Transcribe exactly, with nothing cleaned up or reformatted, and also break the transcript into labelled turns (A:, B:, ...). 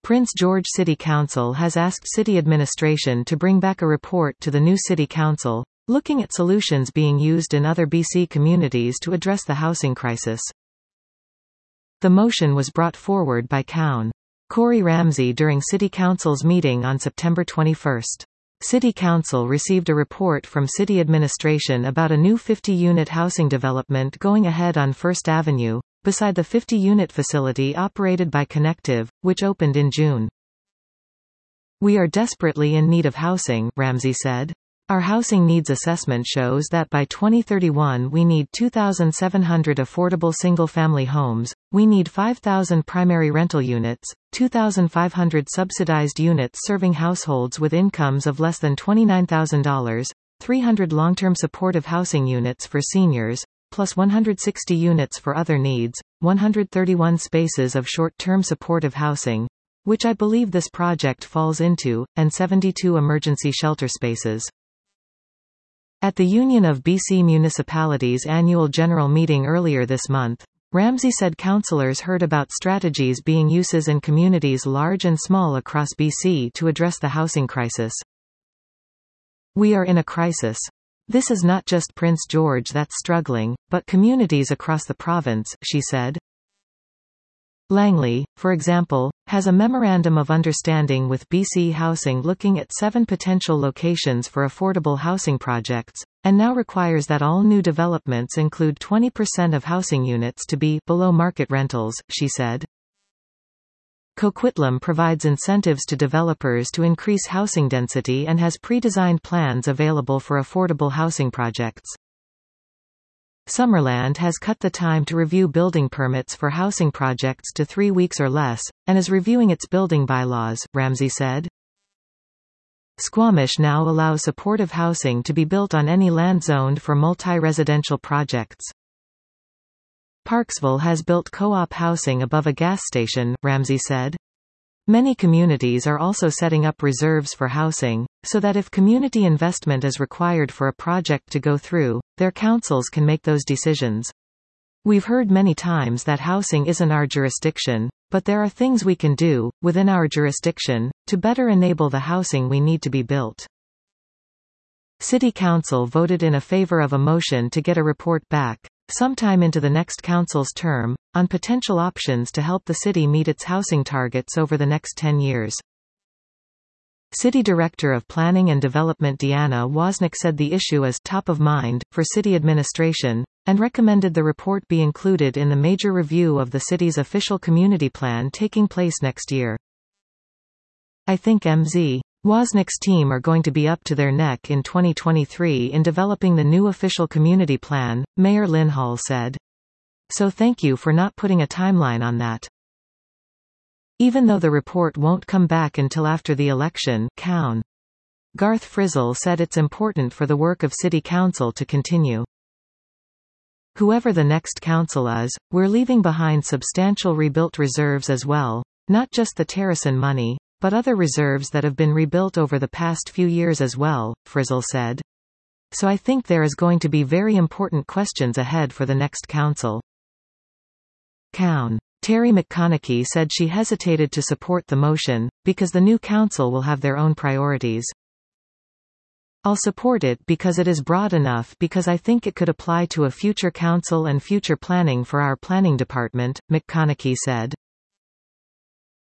A: Prince George City Council has asked city administration to bring back a report to the new city council, looking at solutions being used in other B C communities to address the housing crisis. The motion was brought forward by Coun. Corey Ramsey during City Council's meeting on September twenty-first. City Council received a report from city administration about a new fifty-unit housing development going ahead on First Avenue, beside the fifty-unit facility operated by Connective, which opened in June. "We are desperately in need of housing," Ramsey said. "Our housing needs assessment shows that by twenty thirty-one we need two thousand seven hundred affordable single-family homes, we need five thousand primary rental units, two thousand five hundred subsidized units serving households with incomes of less than twenty-nine thousand dollars, three hundred long-term supportive housing units for seniors, plus one hundred sixty units for other needs, one hundred thirty-one spaces of short-term supportive housing, which I believe this project falls into, and seventy-two emergency shelter spaces." At the Union of B C Municipalities annual general meeting earlier this month, Ramsey said councillors heard about strategies being uses in communities large and small across B C to address the housing crisis. "We are in a crisis. This is not just Prince George that's struggling, but communities across the province," she said. Langley, for example, has a Memorandum of Understanding with B C Housing looking at seven potential locations for affordable housing projects, and now requires that all new developments include twenty percent of housing units to be below market rentals, she said. Coquitlam provides incentives to developers to increase housing density and has pre-designed plans available for affordable housing projects. Summerland has cut the time to review building permits for housing projects to three weeks or less, and is reviewing its building bylaws, Ramsey said. Squamish now allows supportive housing to be built on any land zoned for multi-residential projects. Parksville has built co-op housing above a gas station, Ramsey said. Many communities are also setting up reserves for housing, so that if community investment is required for a project to go through, their councils can make those decisions. "We've heard many times that housing isn't our jurisdiction, but there are things we can do, within our jurisdiction, to better enable the housing we need to be built." City Council voted in a favor of a motion to get a report back, sometime into the next council's term, on potential options to help the city meet its housing targets over the next ten years. City Director of Planning and Development Deanna Wozniak said the issue is top of mind for city administration, and recommended the report be included in the major review of the city's official community plan taking place next year. "I think M Z Wozniak's team are going to be up to their neck in twenty twenty-three in developing the new official community plan," Mayor Lynn Hall said. "So thank you for not putting a timeline on that." Even though the report won't come back until after the election, Coun. Garth Frizzle said it's important for the work of City Council to continue. "Whoever the next council is, we're leaving behind substantial rebuilt reserves as well, not just the Terracin money, but other reserves that have been rebuilt over the past few years as well," Frizzle said. "So I think there is going to be very important questions ahead for the next council." Coun. Terry McConaughey said she hesitated to support the motion, because the new council will have their own priorities. "I'll support it because it is broad enough because I think it could apply to a future council and future planning for our planning department," McConaughey said.